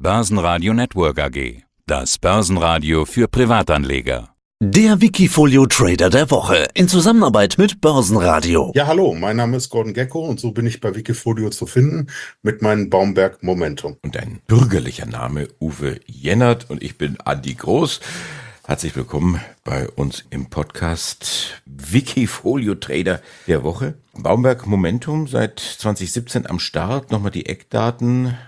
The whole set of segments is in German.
Börsenradio Network AG. Das Börsenradio für Privatanleger. Der Wikifolio Trader der Woche in Zusammenarbeit mit Börsenradio. Ja, hallo, mein Name ist Gordon Gekko und so bin ich bei Wikifolio zu finden mit meinem Baumberg Momentum. Und ein bürgerlicher Name Uwe Jennert und ich bin Andi Groß. Herzlich willkommen bei uns im Podcast Wikifolio Trader der Woche. Baumberg Momentum seit 2017 am Start. Nochmal die Eckdaten.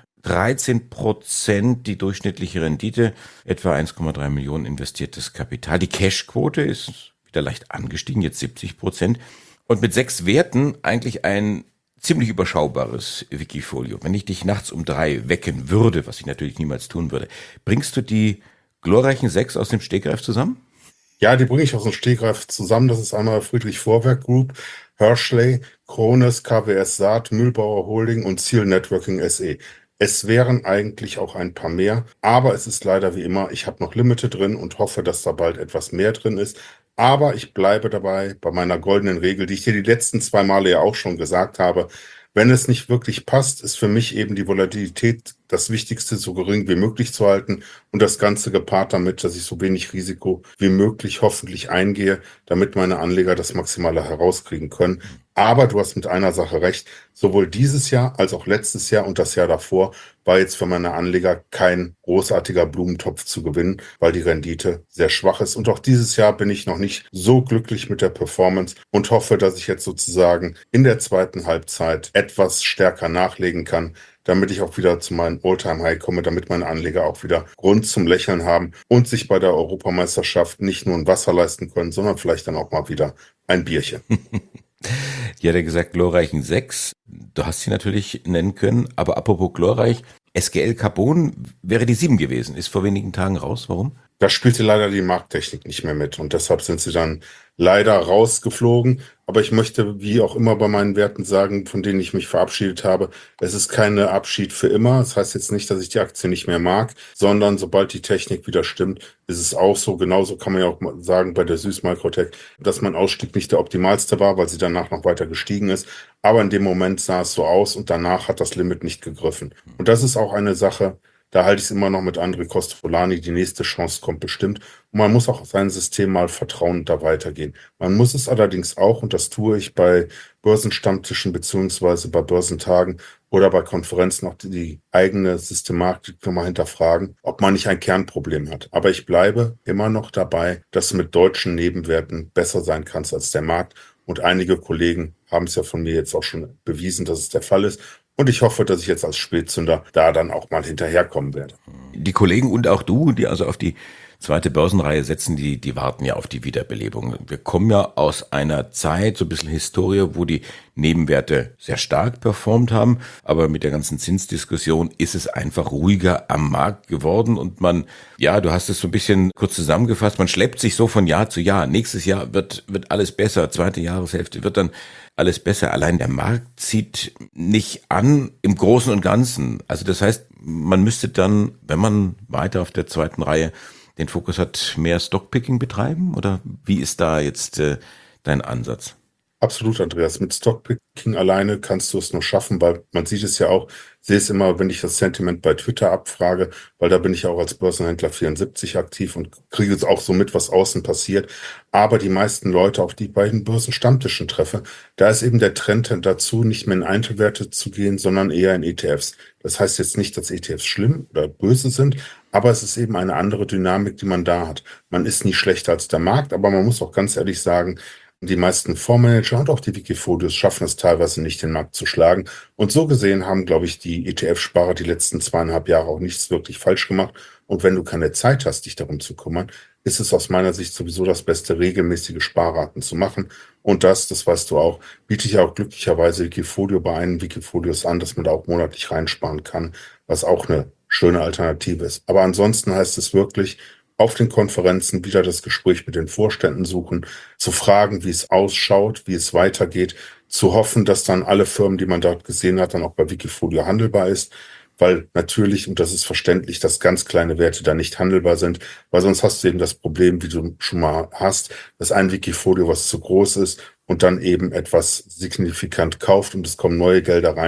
13% die durchschnittliche Rendite, etwa 1,3 Millionen investiertes Kapital. Die Cashquote ist wieder leicht angestiegen, jetzt 70%. Und mit 6 Werten eigentlich ein ziemlich überschaubares Wikifolio. Wenn ich dich nachts um 3 wecken würde, was ich natürlich niemals tun würde, bringst du die glorreichen 6 aus dem Stegreif zusammen? Ja, die bringe ich aus dem Stegreif zusammen. Das ist einmal Friedrich Vorwerk Group, Hershey, Krones, KWS Saat, Mühlbauer Holding und Ziel Networking SE. Es wären eigentlich auch ein paar mehr, aber es ist leider wie immer, ich habe noch Limite drin und hoffe, dass da bald etwas mehr drin ist. Aber ich bleibe dabei bei meiner goldenen Regel, die ich dir die letzten 2 Male ja auch schon gesagt habe. Wenn es nicht wirklich passt, ist für mich eben die Volatilität das Wichtigste, so gering wie möglich zu halten und das Ganze gepaart damit, dass ich so wenig Risiko wie möglich hoffentlich eingehe, damit meine Anleger das Maximale herauskriegen können. Aber du hast mit einer Sache recht, sowohl dieses Jahr als auch letztes Jahr und das Jahr davor war jetzt für meine Anleger kein großartiger Blumentopf zu gewinnen, weil die Rendite sehr schwach ist. Und auch dieses Jahr bin ich noch nicht so glücklich mit der Performance und hoffe, dass ich jetzt sozusagen in der zweiten Halbzeit etwas stärker nachlegen kann, damit ich auch wieder zu meinem All-Time-High komme, damit meine Anleger auch wieder Grund zum Lächeln haben und sich bei der Europameisterschaft nicht nur ein Wasser leisten können, sondern vielleicht dann auch mal wieder ein Bierchen. Die hat ja gesagt, glorreichen 6. Du hast sie natürlich nennen können, aber apropos glorreich, SGL Carbon wäre die 7 gewesen, ist vor wenigen Tagen raus. Warum? Da spielte leider die Markttechnik nicht mehr mit und deshalb sind sie dann leider rausgeflogen. Aber ich möchte, wie auch immer bei meinen Werten sagen, von denen ich mich verabschiedet habe, es ist kein Abschied für immer. Das heißt jetzt nicht, dass ich die Aktie nicht mehr mag, sondern sobald die Technik wieder stimmt, ist es auch so. Genauso kann man ja auch mal sagen bei der Süß Microtech, dass mein Ausstieg nicht der optimalste war, weil sie danach noch weiter gestiegen ist. Aber in dem Moment sah es so aus und danach hat das Limit nicht gegriffen. Und das ist auch eine Sache, da halte ich es immer noch mit André Costolani, die nächste Chance kommt bestimmt. Und man muss auch auf sein System mal vertrauen und da weitergehen. Man muss es allerdings auch, und das tue ich bei Börsenstammtischen beziehungsweise bei Börsentagen oder bei Konferenzen, auch die eigene Systematik mal hinterfragen, ob man nicht ein Kernproblem hat. Aber ich bleibe immer noch dabei, dass du mit deutschen Nebenwerten besser sein kannst als der Markt. Und einige Kollegen haben es ja von mir jetzt auch schon bewiesen, dass es der Fall ist. Und ich hoffe, dass ich jetzt als Spätzünder da dann auch mal hinterherkommen werde. Die Kollegen und auch du, die also auf die zweite Börsenreihe setzen, die warten ja auf die Wiederbelebung. Wir kommen ja aus einer Zeit, so ein bisschen Historie, wo die Nebenwerte sehr stark performt haben. Aber mit der ganzen Zinsdiskussion ist es einfach ruhiger am Markt geworden. Und man, ja, du hast es so ein bisschen kurz zusammengefasst, man schleppt sich so von Jahr zu Jahr. Nächstes Jahr wird alles besser, zweite Jahreshälfte wird dann alles besser. Allein der Markt zieht nicht an im Großen und Ganzen. Also das heißt, man müsste dann, wenn man weiter auf der zweiten Reihe den Fokus hat, mehr Stockpicking betreiben? Oder wie ist da jetzt dein Ansatz? Absolut, Andreas. Mit Stockpicking alleine kannst du es nur schaffen, weil man sieht es ja auch, sehe es immer, wenn ich das Sentiment bei Twitter abfrage, weil da bin ich auch als Börsenhändler 74 aktiv und kriege es auch so mit, was außen passiert. Aber die meisten Leute, auf die ich bei den Börsenstammtischen treffe, da ist eben der Trend dazu, nicht mehr in Einzelwerte zu gehen, sondern eher in ETFs. Das heißt jetzt nicht, dass ETFs schlimm oder böse sind, aber es ist eben eine andere Dynamik, die man da hat. Man ist nie schlechter als der Markt, aber man muss auch ganz ehrlich sagen, die meisten Fondsmanager und auch die Wikifolios schaffen es teilweise nicht, den Markt zu schlagen. Und so gesehen haben, glaube ich, die ETF-Sparer die letzten 2,5 Jahre auch nichts wirklich falsch gemacht. Und wenn du keine Zeit hast, dich darum zu kümmern, ist es aus meiner Sicht sowieso das Beste, regelmäßige Sparraten zu machen. Und das weißt du auch, biete ich auch glücklicherweise Wikifolio bei einigen Wikifolios an, dass man da auch monatlich reinsparen kann, was auch eine schöne Alternative ist. Aber ansonsten heißt es wirklich, auf den Konferenzen wieder das Gespräch mit den Vorständen suchen, zu fragen, wie es ausschaut, wie es weitergeht, zu hoffen, dass dann alle Firmen, die man dort gesehen hat, dann auch bei Wikifolio handelbar ist, weil natürlich, und das ist verständlich, dass ganz kleine Werte da nicht handelbar sind, weil sonst hast du eben das Problem, wie du schon mal hast, dass ein Wikifolio, was zu groß ist und dann eben etwas signifikant kauft und es kommen neue Gelder rein,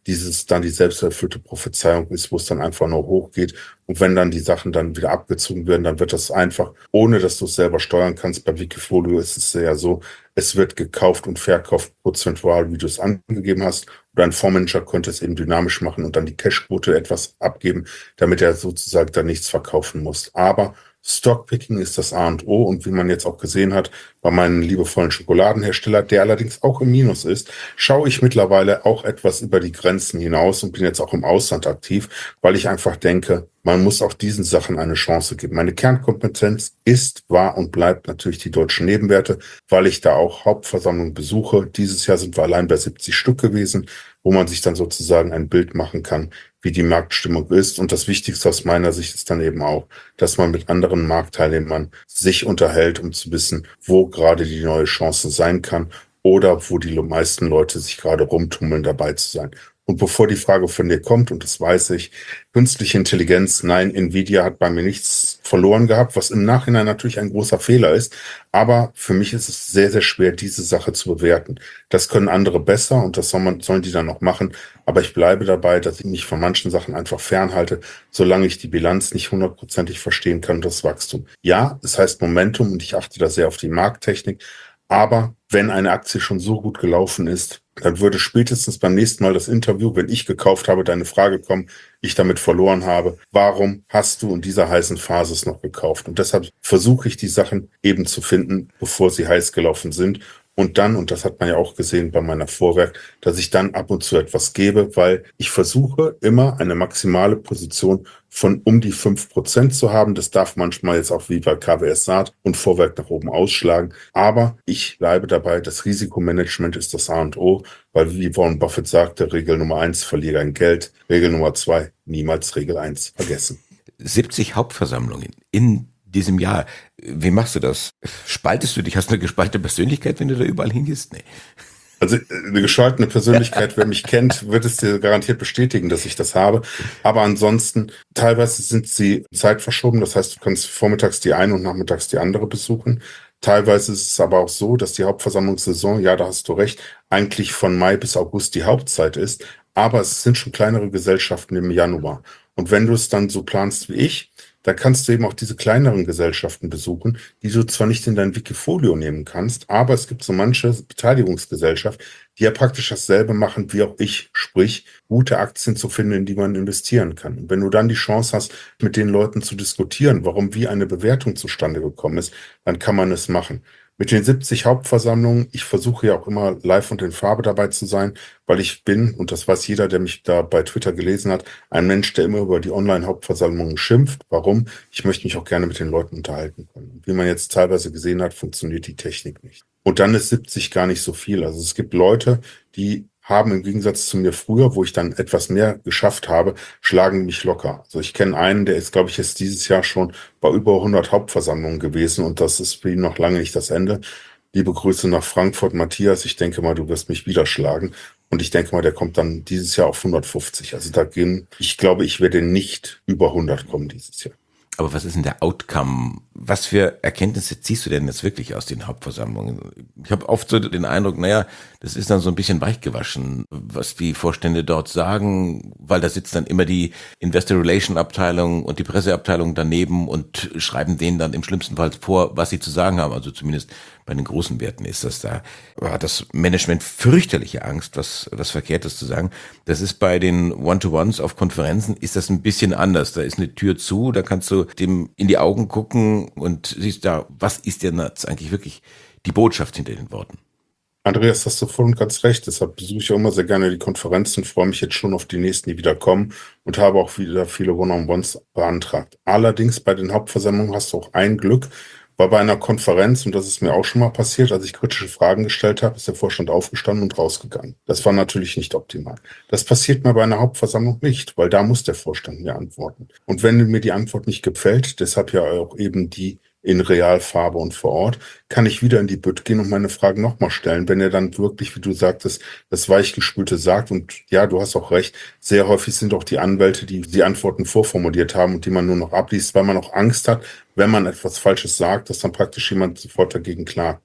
dieses dann die selbsterfüllte Prophezeiung ist, wo es dann einfach nur hochgeht. Und wenn dann die Sachen dann wieder abgezogen werden, dann wird das einfach, ohne dass du es selber steuern kannst. Bei Wikifolio ist es ja so, es wird gekauft und verkauft prozentual, wie du es angegeben hast. Oder ein Fondsmanager könnte es eben dynamisch machen und dann die Cashquote etwas abgeben, damit er sozusagen dann nichts verkaufen muss. Aber Stockpicking ist das A und O, und wie man jetzt auch gesehen hat, bei meinem liebevollen Schokoladenhersteller, der allerdings auch im Minus ist, schaue ich mittlerweile auch etwas über die Grenzen hinaus und bin jetzt auch im Ausland aktiv, weil ich einfach denke, man muss auch diesen Sachen eine Chance geben. Meine Kernkompetenz ist, war und bleibt natürlich die deutschen Nebenwerte, weil ich da auch Hauptversammlungen besuche. Dieses Jahr sind wir allein bei 70 Stück gewesen, wo man sich dann sozusagen ein Bild machen kann, wie die Marktstimmung ist. Und das Wichtigste aus meiner Sicht ist dann eben auch, dass man mit anderen Marktteilnehmern sich unterhält, um zu wissen, wo gerade die neue Chance sein kann oder wo die meisten Leute sich gerade rumtummeln, dabei zu sein. Und bevor die Frage von dir kommt, und das weiß ich, künstliche Intelligenz, nein, Nvidia hat bei mir nichts verloren gehabt, was im Nachhinein natürlich ein großer Fehler ist. Aber für mich ist es sehr, sehr schwer, diese Sache zu bewerten. Das können andere besser und das sollen die dann noch machen. Aber ich bleibe dabei, dass ich mich von manchen Sachen einfach fernhalte, solange ich die Bilanz nicht hundertprozentig verstehen kann und das Wachstum. Ja, es heißt Momentum und ich achte da sehr auf die Markttechnik. Aber wenn eine Aktie schon so gut gelaufen ist, dann würde spätestens beim nächsten Mal das Interview, wenn ich gekauft habe, deine Frage kommen, ich damit verloren habe, warum hast du in dieser heißen Phase es noch gekauft? Und deshalb versuche ich die Sachen eben zu finden, bevor sie heiß gelaufen sind. Und dann, und das hat man ja auch gesehen bei meiner Vorwerk, dass ich dann ab und zu etwas gebe, weil ich versuche immer eine maximale Position von um die 5% zu haben. Das darf manchmal jetzt auch wie bei KWS Saat und Vorwerk nach oben ausschlagen. Aber ich bleibe dabei, das Risikomanagement ist das A und O, weil wie Warren Buffett sagte, Regel Nummer 1, verliere dein Geld. Regel Nummer 2, niemals Regel 1 vergessen. 70 Hauptversammlungen in diesem Jahr. Wie machst du das? Spaltest du dich? Hast du eine gespaltene Persönlichkeit, wenn du da überall hingehst? Nee. Also eine gespaltene Persönlichkeit, wer mich kennt, wird es dir garantiert bestätigen, dass ich das habe. Aber ansonsten, teilweise sind sie zeitverschoben. Das heißt, du kannst vormittags die eine und nachmittags die andere besuchen. Teilweise ist es aber auch so, dass die Hauptversammlungssaison, ja, da hast du recht, eigentlich von Mai bis August die Hauptzeit ist. Aber es sind schon kleinere Gesellschaften im Januar. Und wenn du es dann so planst wie ich, da kannst du eben auch diese kleineren Gesellschaften besuchen, die du zwar nicht in dein Wikifolio nehmen kannst, aber es gibt so manche Beteiligungsgesellschaft, die ja praktisch dasselbe machen wie auch ich, sprich gute Aktien zu finden, in die man investieren kann. Und wenn du dann die Chance hast, mit den Leuten zu diskutieren, warum wie eine Bewertung zustande gekommen ist, dann kann man es machen. Mit den 70 Hauptversammlungen, ich versuche ja auch immer live und in Farbe dabei zu sein, weil ich bin, und das weiß jeder, der mich da bei Twitter gelesen hat, ein Mensch, der immer über die Online-Hauptversammlungen schimpft. Warum? Ich möchte mich auch gerne mit den Leuten unterhalten können. Wie man jetzt teilweise gesehen hat, funktioniert die Technik nicht. Und dann ist 70 gar nicht so viel. Also es gibt Leute, die haben im Gegensatz zu mir früher, wo ich dann etwas mehr geschafft habe, schlagen mich locker. Also ich kenne einen, der ist, glaube ich, jetzt dieses Jahr schon bei über 100 Hauptversammlungen gewesen und das ist für ihn noch lange nicht das Ende. Liebe Grüße nach Frankfurt, Matthias. Ich denke mal, du wirst mich wieder schlagen. Und ich denke mal, der kommt dann dieses Jahr auf 150. Also ich glaube, ich werde nicht über 100 kommen dieses Jahr. Aber was ist denn der Outcome? Was für Erkenntnisse ziehst du denn jetzt wirklich aus den Hauptversammlungen? Ich habe oft so den Eindruck, naja, das ist dann so ein bisschen weichgewaschen, was die Vorstände dort sagen, weil da sitzt dann immer die Investor Relation Abteilung und die Presseabteilung daneben und schreiben denen dann im schlimmsten Fall vor, was sie zu sagen haben. Also zumindest bei den großen Werten ist das da. Aber hat das Management fürchterliche Angst, was Verkehrtes zu sagen. Das ist bei den One-to-Ones auf Konferenzen, ist das ein bisschen anders. Da ist eine Tür zu, da kannst du dem in die Augen gucken und siehst da, was ist denn jetzt eigentlich wirklich die Botschaft hinter den Worten? Andreas, hast du voll und ganz recht. Deshalb besuche ich auch immer sehr gerne die Konferenzen, freue mich jetzt schon auf die nächsten, die wieder kommen und habe auch wieder viele One-on-Ones beantragt. Allerdings bei den Hauptversammlungen hast du auch ein Glück, weil bei einer Konferenz, und das ist mir auch schon mal passiert, als ich kritische Fragen gestellt habe, ist der Vorstand aufgestanden und rausgegangen. Das war natürlich nicht optimal. Das passiert mir bei einer Hauptversammlung nicht, weil da muss der Vorstand mir antworten. Und wenn mir die Antwort nicht gefällt, deshalb ja auch eben die in Realfarbe und vor Ort, kann ich wieder in die Bütt gehen und meine Fragen nochmal stellen, wenn er dann wirklich, wie du sagtest, das Weichgespülte sagt. Und ja, du hast auch recht, sehr häufig sind auch die Anwälte, die die Antworten vorformuliert haben und die man nur noch abliest, weil man auch Angst hat, wenn man etwas Falsches sagt, dass dann praktisch jemand sofort dagegen klagt.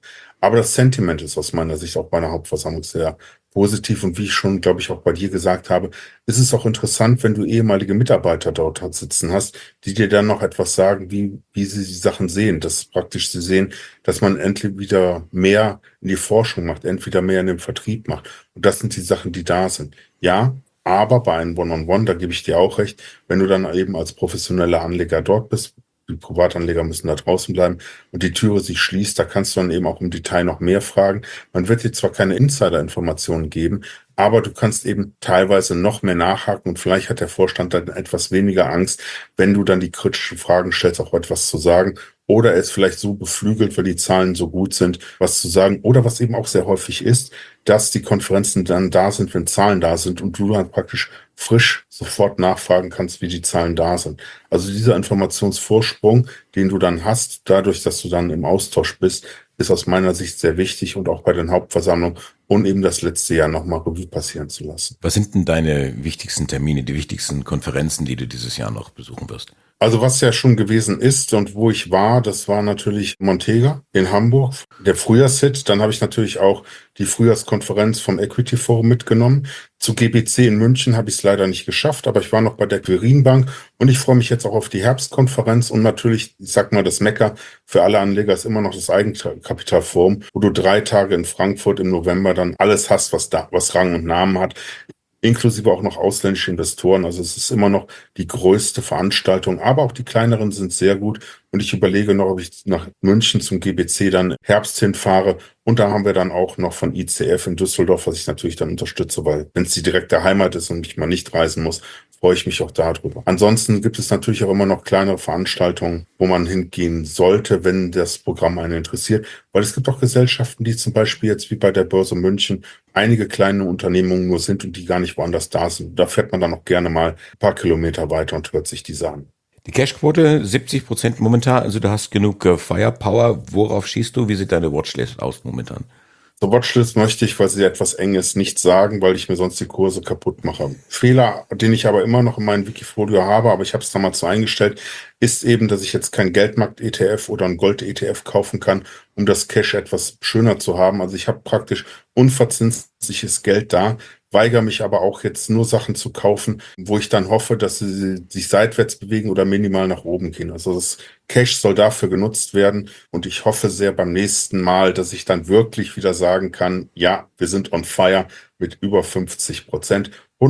Aber das Sentiment ist aus meiner Sicht auch bei einer Hauptversammlung sehr positiv. Und wie ich schon, glaube ich, auch bei dir gesagt habe, ist es auch interessant, wenn du ehemalige Mitarbeiter dort sitzen hast, die dir dann noch etwas sagen, wie sie die Sachen sehen. Dass praktisch sie sehen, dass man endlich wieder mehr in die Forschung macht, entweder mehr in den Vertrieb macht. Und das sind die Sachen, die da sind. Ja, aber bei einem One-on-One, da gebe ich dir auch recht, wenn du dann eben als professioneller Anleger dort bist, die Privatanleger müssen da draußen bleiben und die Türe sich schließt, da kannst du dann eben auch im Detail noch mehr fragen. Man wird dir zwar keine Insider-Informationen geben, aber du kannst eben teilweise noch mehr nachhaken und vielleicht hat der Vorstand dann etwas weniger Angst, wenn du dann die kritischen Fragen stellst, auch etwas zu sagen. Oder er ist vielleicht so beflügelt, weil die Zahlen so gut sind, was zu sagen. Oder was eben auch sehr häufig ist, dass die Konferenzen dann da sind, wenn Zahlen da sind und du dann praktisch frisch sofort nachfragen kannst, wie die Zahlen da sind. Also dieser Informationsvorsprung, den du dann hast, dadurch, dass du dann im Austausch bist, ist aus meiner Sicht sehr wichtig und auch bei den Hauptversammlungen und eben das letzte Jahr nochmal Revue passieren zu lassen. Was sind denn deine wichtigsten Termine, die wichtigsten Konferenzen, die du dieses Jahr noch besuchen wirst? Also was ja schon gewesen ist und wo ich war, das war natürlich Montega in Hamburg, der Frühjahrshit. Dann habe ich natürlich auch die Frühjahrskonferenz vom Equity Forum mitgenommen. Zu GBC in München habe ich es leider nicht geschafft, aber ich war noch bei der Quirinbank und ich freue mich jetzt auch auf die Herbstkonferenz und natürlich, ich sag mal, das Mecker für alle Anleger ist immer noch das Eigenkapitalforum, wo du 3 Tage in Frankfurt im November dann alles hast, was Rang und Namen hat. Inklusive auch noch ausländische Investoren. Also es ist immer noch die größte Veranstaltung, aber auch die kleineren sind sehr gut. Und ich überlege noch, ob ich nach München zum GBC dann Herbst hinfahre. Und da haben wir dann auch noch von ICF in Düsseldorf, was ich natürlich dann unterstütze, weil wenn es die direkte Heimat ist und ich mal nicht reisen muss, freue ich mich auch darüber. Ansonsten gibt es natürlich auch immer noch kleinere Veranstaltungen, wo man hingehen sollte, wenn das Programm einen interessiert. Weil es gibt auch Gesellschaften, die zum Beispiel jetzt wie bei der Börse München einige kleine Unternehmungen nur sind und die gar nicht woanders da sind. Da fährt man dann auch gerne mal ein paar Kilometer weiter und hört sich diese an. Die Cashquote 70% momentan, also du hast genug Firepower. Worauf schießt du? Wie sieht deine Watchlist aus momentan? Zur Watchlist möchte ich, weil sie etwas eng ist, nicht sagen, weil ich mir sonst die Kurse kaputt mache. Fehler, den ich aber immer noch in meinem Wikifolio habe, aber ich habe es damals so eingestellt, ist eben, dass ich jetzt kein Geldmarkt-ETF oder ein Gold-ETF kaufen kann, um das Cash etwas schöner zu haben. Also ich habe praktisch unverzinsliches Geld da, weigere mich aber auch jetzt nur Sachen zu kaufen, wo ich dann hoffe, dass sie sich seitwärts bewegen oder minimal nach oben gehen. Also das Cash soll dafür genutzt werden und ich hoffe sehr beim nächsten Mal, dass ich dann wirklich wieder sagen kann, ja, wir sind on fire mit über 50%.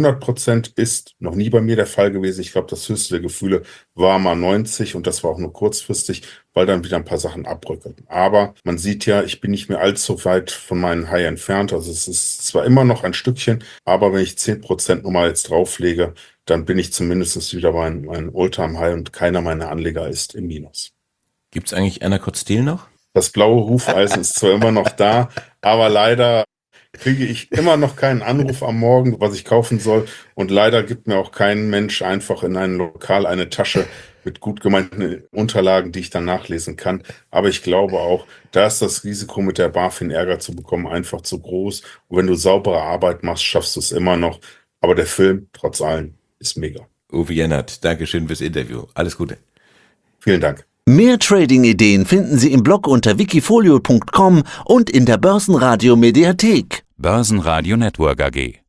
100% ist noch nie bei mir der Fall gewesen. Ich glaube, das höchste der Gefühle war mal 90 und das war auch nur kurzfristig, weil dann wieder ein paar Sachen abrückeln. Aber man sieht ja, ich bin nicht mehr allzu weit von meinen High entfernt. Also es ist zwar immer noch ein Stückchen, aber wenn ich 10% nochmal jetzt drauflege, dann bin ich zumindest wieder bei meinem All-Time-High und keiner meiner Anleger ist im Minus. Gibt es eigentlich Anacott Steel noch? Das blaue Hufeisen ist zwar immer noch da, aber leider kriege ich immer noch keinen Anruf am Morgen, was ich kaufen soll. Und leider gibt mir auch kein Mensch einfach in einem Lokal eine Tasche mit gut gemeinten Unterlagen, die ich dann nachlesen kann. Aber ich glaube auch, da ist das Risiko, mit der BaFin Ärger zu bekommen, einfach zu groß. Und wenn du saubere Arbeit machst, schaffst du es immer noch. Aber der Film, trotz allem, ist mega. Uwe Jennert, Dankeschön fürs Interview. Alles Gute. Vielen Dank. Mehr Trading-Ideen finden Sie im Blog unter wikifolio.com und in der Börsenradio Mediathek. Börsenradio Network AG.